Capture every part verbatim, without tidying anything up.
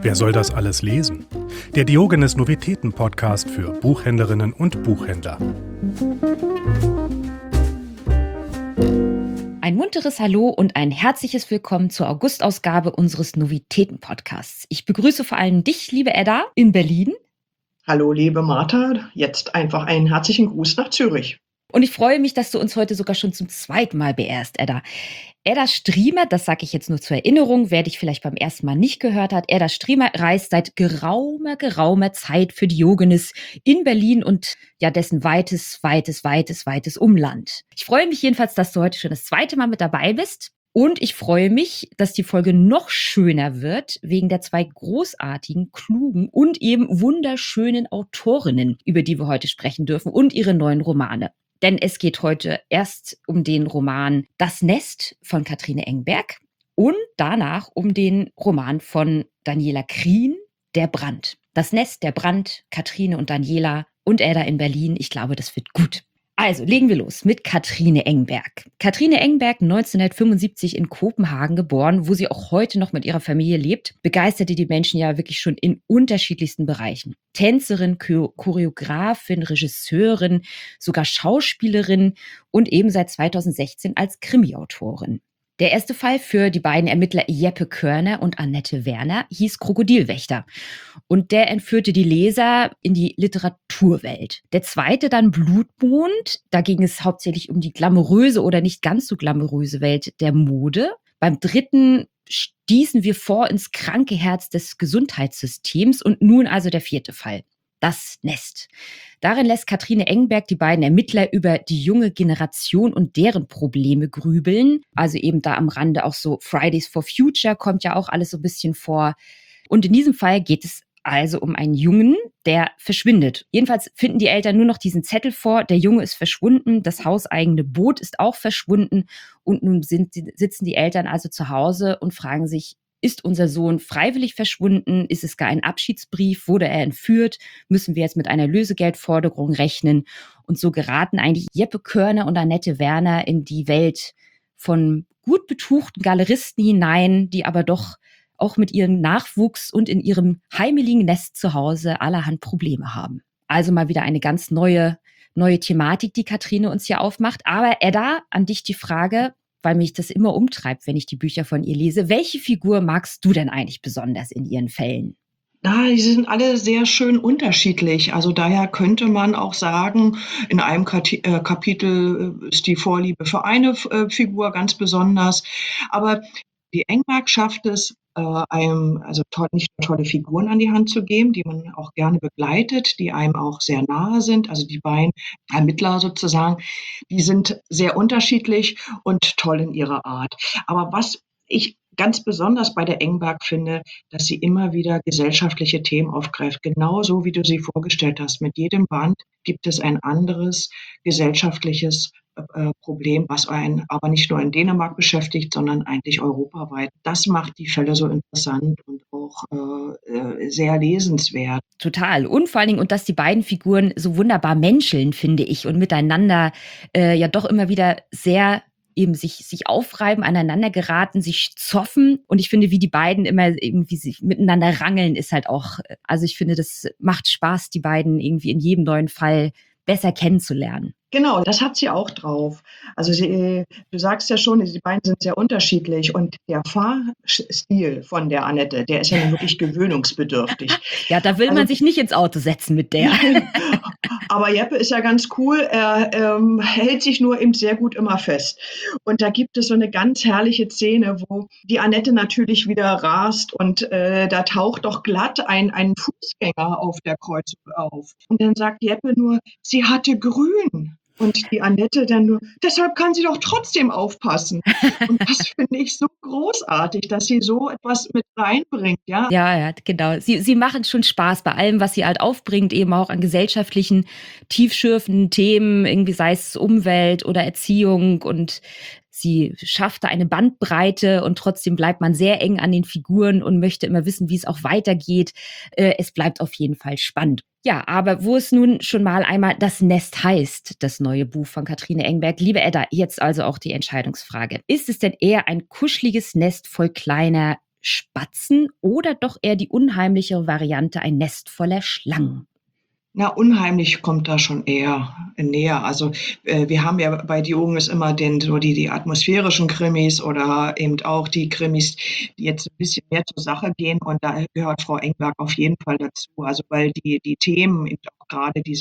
Wer soll das alles lesen? Der Diogenes Novitäten Podcast für Buchhändlerinnen und Buchhändler. Ein munteres Hallo und ein herzliches Willkommen zur Augustausgabe unseres Novitäten Podcasts. Ich begrüße vor allem dich, liebe Edda, in Berlin. Hallo, liebe Martha. Jetzt einfach einen herzlichen Gruß nach Zürich. Und ich freue mich, dass du uns heute sogar schon zum zweiten Mal beehrst, Edda. Edda Striemer, das sage ich jetzt nur zur Erinnerung, wer dich vielleicht beim ersten Mal nicht gehört hat, Edda Striemer reist seit geraumer, geraumer Zeit für Diogenes in Berlin und ja dessen weites, weites, weites, weites Umland. Ich freue mich jedenfalls, dass du heute schon das zweite Mal mit dabei bist. Und ich freue mich, dass die Folge noch schöner wird, wegen der zwei großartigen, klugen und eben wunderschönen Autorinnen, über die wir heute sprechen dürfen und ihre neuen Romane. Denn es geht heute erst um den Roman Das Nest von Katrine Engberg und danach um den Roman von Daniela Krien, Der Brand. Das Nest, Der Brand, Katrine und Daniela und Edda in Berlin. Ich glaube, das wird gut. Also legen wir los mit Katrine Engberg. Katrine Engberg, neunzehnhundertfünfundsiebzig in Kopenhagen geboren, wo sie auch heute noch mit ihrer Familie lebt, begeisterte die Menschen ja wirklich schon in unterschiedlichsten Bereichen. Tänzerin, Choreografin, Regisseurin, sogar Schauspielerin und eben seit zweitausendsechzehn als Krimiautorin. Der erste Fall für die beiden Ermittler Jeppe Körner und Annette Werner hieß Krokodilwächter. Und der entführte die Leser in die Literaturwelt. Der zweite dann Blutmond. Da ging es hauptsächlich um die glamouröse oder nicht ganz so glamouröse Welt der Mode. Beim dritten stießen wir vor ins kranke Herz des Gesundheitssystems. Und nun also der vierte Fall. Das Nest. Darin lässt Katrine Engberg die beiden Ermittler über die junge Generation und deren Probleme grübeln. Also eben da am Rande auch so Fridays for Future kommt ja auch alles so ein bisschen vor. Und in diesem Fall geht es also um einen Jungen, der verschwindet. Jedenfalls finden die Eltern nur noch diesen Zettel vor. Der Junge ist verschwunden, das hauseigene Boot ist auch verschwunden. Und nun sind, sitzen die Eltern also zu Hause und fragen sich, ist unser Sohn freiwillig verschwunden? Ist es gar ein Abschiedsbrief? Wurde er entführt? Müssen wir jetzt mit einer Lösegeldforderung rechnen? Und so geraten eigentlich Jeppe Körner und Annette Werner in die Welt von gut betuchten Galeristen hinein, die aber doch auch mit ihrem Nachwuchs und in ihrem heimeligen Nest zu Hause allerhand Probleme haben. Also mal wieder eine ganz neue, neue Thematik, die Katrine uns hier aufmacht. Aber Edda, an dich die Frage, weil mich das immer umtreibt, wenn ich die Bücher von ihr lese. Welche Figur magst du denn eigentlich besonders in ihren Fällen? Na, die sind alle sehr schön unterschiedlich. Also daher könnte man auch sagen, in einem Kati- äh, Kapitel ist die Vorliebe für eine äh, Figur ganz besonders. Aber die Engberg schafft es, äh, einem also to- nicht nur tolle Figuren an die Hand zu geben, die man auch gerne begleitet, die einem auch sehr nahe sind. Also die beiden Ermittler sozusagen, die sind sehr unterschiedlich und toll in ihrer Art. Aber was ich ganz besonders bei der Engberg finde, dass sie immer wieder gesellschaftliche Themen aufgreift, genauso wie du sie vorgestellt hast. Mit jedem Band gibt es ein anderes gesellschaftliches äh, Problem, was einen aber nicht nur in Dänemark beschäftigt, sondern eigentlich europaweit. Das macht die Fälle so interessant und auch äh, sehr lesenswert. Total. Und vor allen Dingen, und dass die beiden Figuren so wunderbar menscheln, finde ich, und miteinander äh, ja doch immer wieder sehr eben sich, sich aufreiben, aneinander geraten, sich zoffen. Und ich finde, wie die beiden immer irgendwie sich miteinander rangeln, ist halt auch, also ich finde, das macht Spaß, die beiden irgendwie in jedem neuen Fall besser kennenzulernen. Genau, das hat sie auch drauf. Also sie, du sagst ja schon, die beiden sind sehr unterschiedlich und der Fahrstil von der Annette, der ist ja nun wirklich gewöhnungsbedürftig. Ja, da will Also, man sich nicht ins Auto setzen mit der. Aber Jeppe ist ja ganz cool, er ähm, hält sich nur eben sehr gut immer fest. Und da gibt es so eine ganz herrliche Szene, wo die Annette natürlich wieder rast und äh, da taucht doch glatt ein, ein Fußgänger auf der Kreuzung auf. Und dann sagt Jeppe nur, sie hatte grün. Und die Annette dann nur, deshalb kann sie doch trotzdem aufpassen. Und das finde ich so großartig, dass sie so etwas mit reinbringt, ja. Ja, ja, genau. Sie, sie machen schon Spaß bei allem, was sie halt aufbringt, eben auch an gesellschaftlichen, tiefschürfenden Themen, irgendwie sei es Umwelt oder Erziehung, und sie schafft da eine Bandbreite und trotzdem bleibt man sehr eng an den Figuren und möchte immer wissen, wie es auch weitergeht. Äh, es bleibt auf jeden Fall spannend. Ja, aber wo es nun schon mal einmal Das Nest heißt, das neue Buch von Katrine Engberg. Liebe Edda, jetzt also auch die Entscheidungsfrage. Ist es denn eher ein kuscheliges Nest voll kleiner, Spatzen oder doch eher die unheimlichere Variante, ein Nest voller Schlangen? Na, unheimlich kommt da schon eher näher. Also, äh, wir haben ja bei Diogenes immer den so die die atmosphärischen Krimis oder eben auch die Krimis, die jetzt ein bisschen mehr zur Sache gehen und da gehört Frau Engberg auf jeden Fall dazu. Also, weil die die Themen eben auch grade diese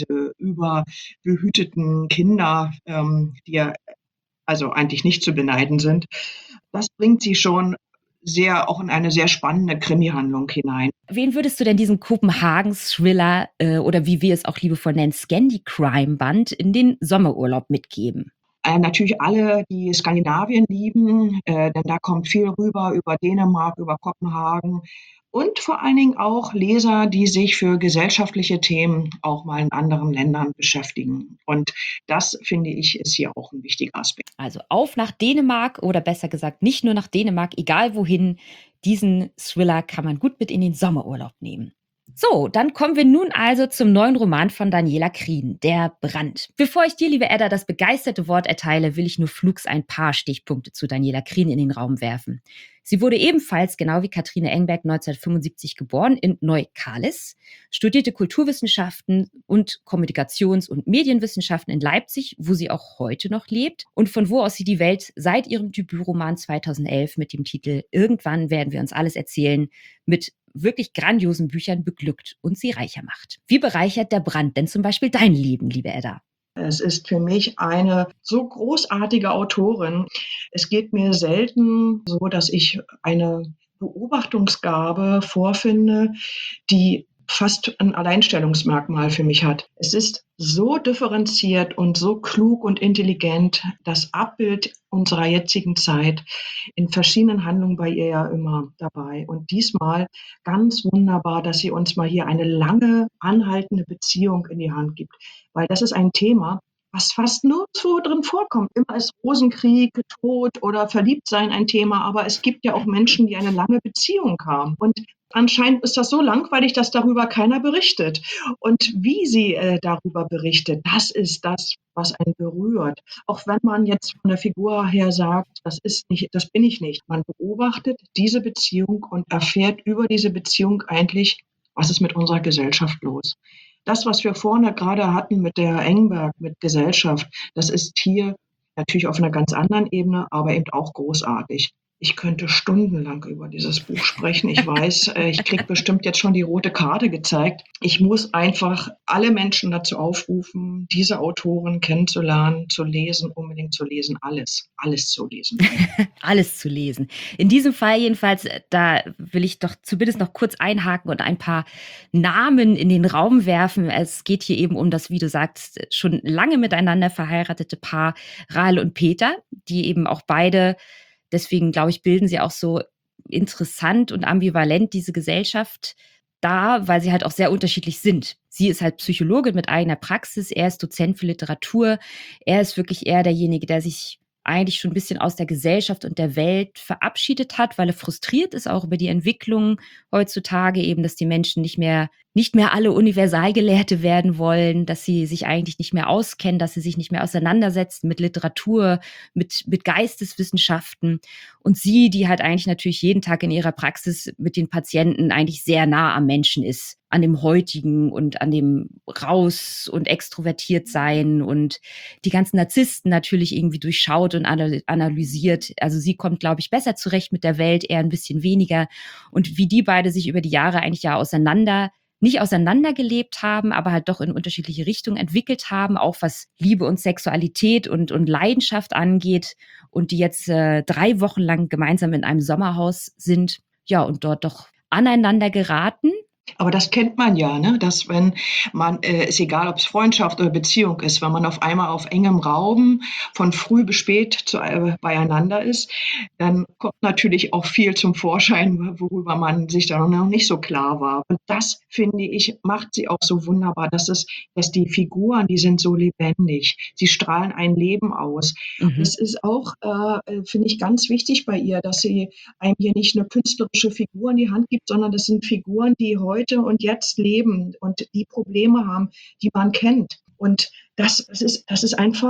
überbehüteten Kinder, ähm, die ja also eigentlich nicht zu beneiden sind, das bringt sie schon sehr auch in eine sehr spannende Krimihandlung hinein. Wen würdest du denn diesen Kopenhagen-Thriller äh, oder wie wir es auch liebevoll nennen, Scandi-Crime-Band in den Sommerurlaub mitgeben? Äh, natürlich alle, die Skandinavien lieben, äh, denn da kommt viel rüber über Dänemark, über Kopenhagen und vor allen Dingen auch Leser, die sich für gesellschaftliche Themen auch mal in anderen Ländern beschäftigen. Und das, finde ich, ist hier auch ein wichtiger Aspekt. Also auf nach Dänemark oder besser gesagt nicht nur nach Dänemark, egal wohin. Diesen Thriller kann man gut mit in den Sommerurlaub nehmen. So, dann kommen wir nun also zum neuen Roman von Daniela Krien, Der Brand. Bevor ich dir, liebe Edda, das begeisterte Wort erteile, will ich nur flugs ein paar Stichpunkte zu Daniela Krien in den Raum werfen. Sie wurde ebenfalls, genau wie Katrine Engberg, neunzehnhundertfünfundsiebzig geboren in Neukalis, studierte Kulturwissenschaften und Kommunikations- und Medienwissenschaften in Leipzig, wo sie auch heute noch lebt und von wo aus sie die Welt seit ihrem Debütroman zweitausendelf mit dem Titel Irgendwann werden wir uns alles erzählen, mit wirklich grandiosen Büchern beglückt und sie reicher macht. Wie bereichert Der Brand denn zum Beispiel dein Leben, liebe Edda? Es ist für mich eine so großartige Autorin. Es geht mir selten so, dass ich eine Beobachtungsgabe vorfinde, die fast ein Alleinstellungsmerkmal für mich hat. Es ist so differenziert und so klug und intelligent, das Abbild unserer jetzigen Zeit in verschiedenen Handlungen bei ihr ja immer dabei. Und diesmal ganz wunderbar, dass sie uns mal hier eine lange anhaltende Beziehung in die Hand gibt. Weil das ist ein Thema, was fast nirgendwo drin vorkommt. Immer ist Rosenkrieg, Tod oder Verliebtsein ein Thema, aber es gibt ja auch Menschen, die eine lange Beziehung haben. Und anscheinend ist das so langweilig, dass darüber keiner berichtet. Und wie sie äh, darüber berichtet, das ist das, was einen berührt. Auch wenn man jetzt von der Figur her sagt, das ist nicht, das bin ich nicht. Man beobachtet diese Beziehung und erfährt über diese Beziehung eigentlich, was ist mit unserer Gesellschaft los. Das, was wir vorne gerade hatten mit der Engberg, mit Gesellschaft, das ist hier natürlich auf einer ganz anderen Ebene, aber eben auch großartig. Ich könnte stundenlang über dieses Buch sprechen. Ich weiß, äh, ich kriege bestimmt jetzt schon die rote Karte gezeigt. Ich muss einfach alle Menschen dazu aufrufen, diese Autoren kennenzulernen, zu lesen, unbedingt zu lesen, alles, alles zu lesen. Alles zu lesen. In diesem Fall jedenfalls, da will ich doch zumindest noch kurz einhaken und ein paar Namen in den Raum werfen. Es geht hier eben um das, wie du sagst, schon lange miteinander verheiratete Paar Rahel und Peter, die eben auch beide, deswegen glaube ich, bilden sie auch so interessant und ambivalent diese Gesellschaft da, weil sie halt auch sehr unterschiedlich sind. Sie ist halt Psychologin mit eigener Praxis, er ist Dozent für Literatur, er ist wirklich eher derjenige, der sich eigentlich schon ein bisschen aus der Gesellschaft und der Welt verabschiedet hat, weil er frustriert ist auch über die Entwicklung heutzutage eben, dass die Menschen nicht mehr nicht mehr alle Universalgelehrte werden wollen, dass sie sich eigentlich nicht mehr auskennen, dass sie sich nicht mehr auseinandersetzen mit Literatur, mit mit Geisteswissenschaften. Und sie, die halt eigentlich natürlich jeden Tag in ihrer Praxis mit den Patienten eigentlich sehr nah am Menschen ist, an dem Heutigen und an dem raus und extrovertiert sein und die ganzen Narzissten natürlich irgendwie durchschaut und analysiert. Also sie kommt, glaube ich, besser zurecht mit der Welt, eher ein bisschen weniger. Und wie die beide sich über die Jahre eigentlich ja auseinander nicht auseinandergelebt haben, aber halt doch in unterschiedliche Richtungen entwickelt haben, auch was Liebe und Sexualität und, und Leidenschaft angeht und die jetzt äh, drei Wochen lang gemeinsam in einem Sommerhaus sind, ja, und dort doch aneinander geraten. Aber das kennt man ja, ne? Dass wenn man, äh, ist egal, ob es Freundschaft oder Beziehung ist, wenn man auf einmal auf engem Raum von früh bis spät zu, äh, beieinander ist, dann kommt natürlich auch viel zum Vorschein, worüber man sich da noch nicht so klar war. Und das, finde ich, macht sie auch so wunderbar, dass es, dass die Figuren, die sind so lebendig. Sie strahlen ein Leben aus. Mhm. Das ist auch, äh, finde ich, ganz wichtig bei ihr, dass sie einem hier nicht eine künstlerische Figur in die Hand gibt, sondern das sind Figuren, die heute und jetzt leben und die Probleme haben, die man kennt. Und das, das ist, das ist einfach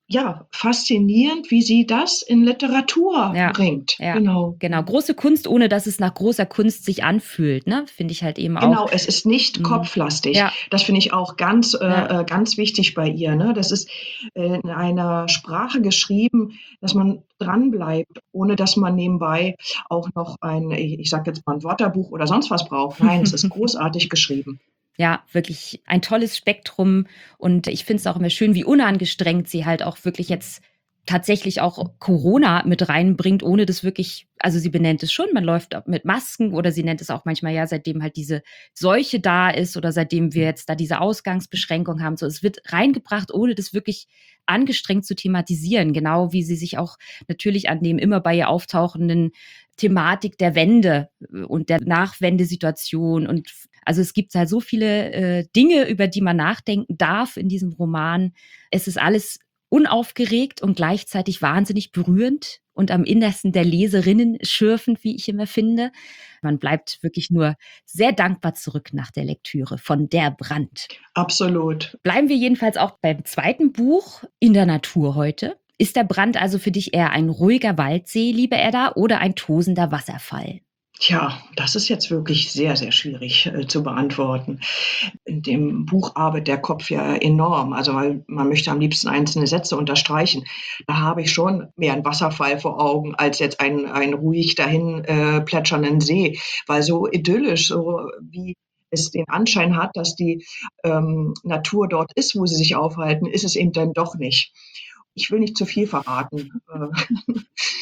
ja, faszinierend, wie sie das in Literatur Ja, bringt. ja, Genau. genau. Große Kunst, ohne dass es nach großer Kunst sich anfühlt, ne? Finde ich halt eben auch. Genau, es ist nicht Mhm. kopflastig. Ja, Das finde ich auch ganz, ja. äh, äh, ganz wichtig bei ihr, ne? Das ist äh, in einer Sprache geschrieben, dass man dranbleibt, ohne dass man nebenbei auch noch ein, ich ich sage jetzt mal ein Wörterbuch oder sonst was braucht. Nein, es ist großartig geschrieben. Ja, wirklich ein tolles Spektrum und ich finde es auch immer schön, wie unangestrengt sie halt auch wirklich jetzt tatsächlich auch Corona mit reinbringt, ohne das wirklich, also sie benennt es schon, man läuft auch mit Masken oder sie nennt es auch manchmal ja, seitdem halt diese Seuche da ist oder seitdem wir jetzt da diese Ausgangsbeschränkung haben, so es wird reingebracht, ohne das wirklich angestrengt zu thematisieren, genau wie sie sich auch natürlich an dem immer bei ihr auftauchenden Thematik der Wende und der Nachwendesituation und also es gibt halt so viele äh, Dinge, über die man nachdenken darf in diesem Roman. Es ist alles unaufgeregt und gleichzeitig wahnsinnig berührend und am Innersten der Leserinnen schürfend, wie ich immer finde. Man bleibt wirklich nur sehr dankbar zurück nach der Lektüre von Der Brand. Absolut. Bleiben wir jedenfalls auch beim zweiten Buch in der Natur heute. Ist der Brand also für dich eher ein ruhiger Waldsee, liebe Edda, oder ein tosender Wasserfall? Tja, das ist jetzt wirklich sehr, sehr schwierig äh, zu beantworten. In dem Buch arbeitet der Kopf ja enorm, also weil man möchte am liebsten einzelne Sätze unterstreichen. Da habe ich schon mehr einen Wasserfall vor Augen als jetzt einen, einen ruhig dahin äh, plätschernden See, weil so idyllisch, so wie es den Anschein hat, dass die ähm, Natur dort ist, wo sie sich aufhalten, ist es eben dann doch nicht. Ich will nicht zu viel verraten, äh,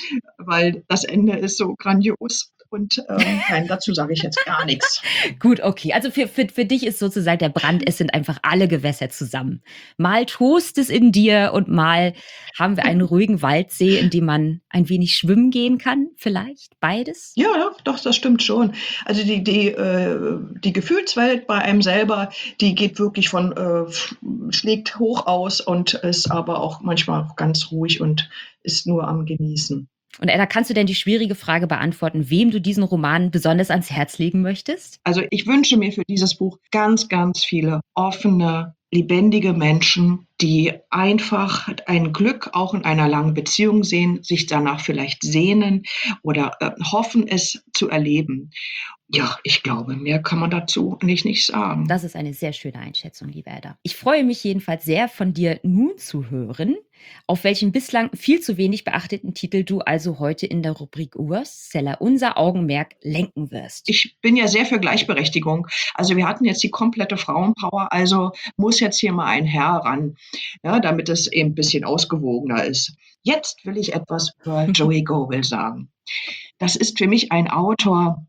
weil das Ende ist so grandios. Und ähm, nein, dazu sage ich jetzt gar nichts. Gut, okay. Also für, für, für dich ist sozusagen der Brand, es sind einfach alle Gewässer zusammen. Mal tost es in dir und mal haben wir einen ruhigen Waldsee, in dem man ein wenig schwimmen gehen kann, vielleicht? Beides? Ja, ja, doch, das stimmt schon. Also die, die, äh, die Gefühlswelt bei einem selber, die geht wirklich von, äh, schlägt hoch aus und ist aber auch manchmal auch ganz ruhig und ist nur am Genießen. Und Edda, kannst du denn die schwierige Frage beantworten, wem du diesen Roman besonders ans Herz legen möchtest? Also ich wünsche mir für dieses Buch ganz, ganz viele offene, lebendige Menschen, die einfach ein Glück auch in einer langen Beziehung sehen, sich danach vielleicht sehnen oder äh, hoffen, es zu erleben. Ja, ich glaube, mehr kann man dazu nicht, nicht sagen. Das ist eine sehr schöne Einschätzung, liebe Edda. Ich freue mich jedenfalls sehr, von dir nun zu hören, auf welchen bislang viel zu wenig beachteten Titel du also heute in der Rubrik Bestseller unser Augenmerk lenken wirst. Ich bin ja sehr für Gleichberechtigung. Also wir hatten jetzt die komplette Frauenpower, also muss jetzt hier mal ein Herr ran, ja, damit es eben ein bisschen ausgewogener ist. Jetzt will ich etwas über Joey Goebel sagen. Das ist für mich ein Autor,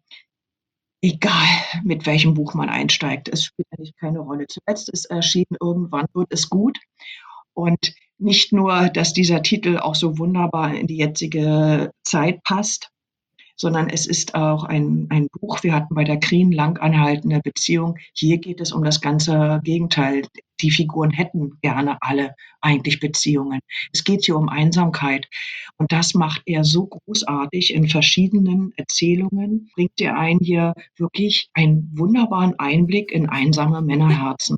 egal mit welchem Buch man einsteigt, es spielt eigentlich keine Rolle. Zuletzt ist erschienen, irgendwann wird es gut. Und nicht nur, dass dieser Titel auch so wunderbar in die jetzige Zeit passt, sondern es ist auch ein, ein Buch, wir hatten bei der Green lang anhaltende Beziehung. Hier geht es um das ganze Gegenteil. Die Figuren hätten gerne alle eigentlich Beziehungen. Es geht hier um Einsamkeit. Und das macht er so großartig in verschiedenen Erzählungen, bringt er einen hier wirklich einen wunderbaren Einblick in einsame Männerherzen.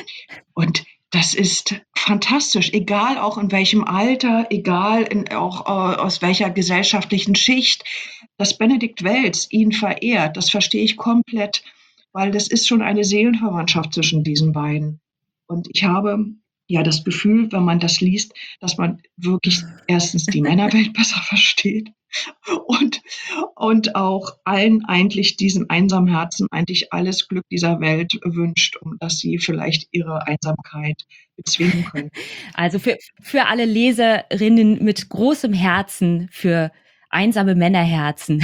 Und das ist fantastisch, egal auch in welchem Alter, egal in, auch äh, aus welcher gesellschaftlichen Schicht, dass Benedikt Wells ihn verehrt, das verstehe ich komplett, weil das ist schon eine Seelenverwandtschaft zwischen diesen beiden. Und ich habe ja das Gefühl, wenn man das liest, dass man wirklich erstens die Männerwelt besser versteht und, und auch allen eigentlich diesen einsamen Herzen eigentlich alles Glück dieser Welt wünscht, um dass sie vielleicht ihre Einsamkeit bezwingen können. Also für, für alle Leserinnen mit großem Herzen, für einsame Männerherzen.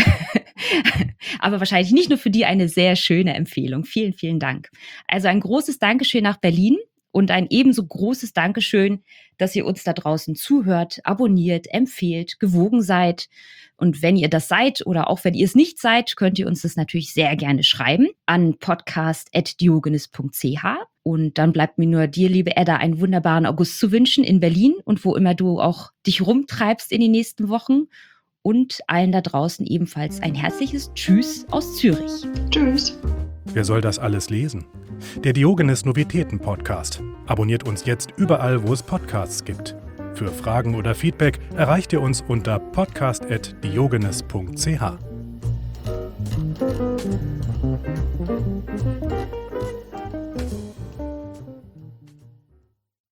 Aber wahrscheinlich nicht nur für die eine sehr schöne Empfehlung. Vielen, vielen Dank. Also ein großes Dankeschön nach Berlin und ein ebenso großes Dankeschön, dass ihr uns da draußen zuhört, abonniert, empfehlt, gewogen seid. Und wenn ihr das seid oder auch wenn ihr es nicht seid, könnt ihr uns das natürlich sehr gerne schreiben an podcast at diogenes punkt c h. Und dann bleibt mir nur dir, liebe Edda, einen wunderbaren August zu wünschen in Berlin und wo immer du auch dich rumtreibst in den nächsten Wochen. Und allen da draußen ebenfalls ein herzliches Tschüss aus Zürich. Tschüss. Wer soll das alles lesen? Der Diogenes Novitäten Podcast. Abonniert uns jetzt überall, wo es Podcasts gibt. Für Fragen oder Feedback erreicht ihr uns unter podcast at diogenes punkt c h.